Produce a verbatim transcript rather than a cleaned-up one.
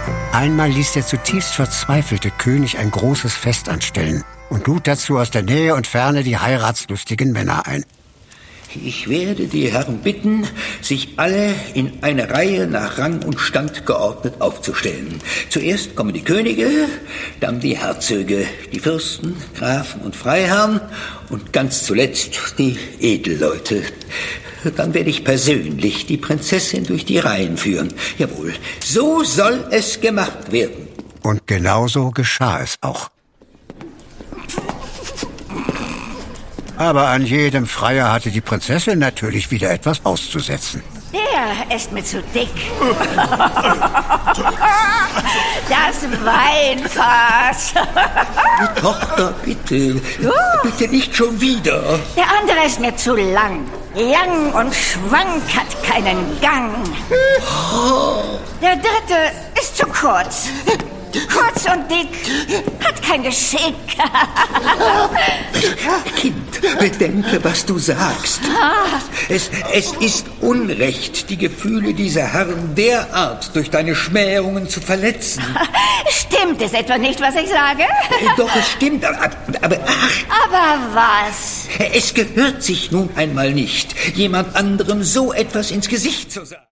Einmal ließ der zutiefst verzweifelte König ein großes Fest anstellen und lud dazu aus der Nähe und Ferne die heiratslustigen Männer ein. Ich werde die Herren bitten, sich alle in eine Reihe nach Rang und Stand geordnet aufzustellen. Zuerst kommen die Könige, dann die Herzöge, die Fürsten, Grafen und Freiherren und ganz zuletzt die Edelleute. Dann werde ich persönlich die Prinzessin durch die Reihen führen. Jawohl, so soll es gemacht werden. Und genauso geschah es auch. Aber an jedem Freier hatte die Prinzessin natürlich wieder etwas auszusetzen. Der ist mir zu dick. Das Weinfass. Tochter, bitte. Bitte nicht schon wieder. Der andere ist mir zu lang. Lang und schwank, hat keinen Gang. Der dritte ist zu kurz. Kurz und dick, hat kein Geschick. Kind, bedenke, was du sagst. Es, es ist Unrecht, die Gefühle dieser Herren derart durch deine Schmähungen zu verletzen. Stimmt es etwa nicht, was ich sage? Doch, es stimmt, aber, aber ach. Aber was? Es gehört sich nun einmal nicht, jemand anderem so etwas ins Gesicht zu sagen.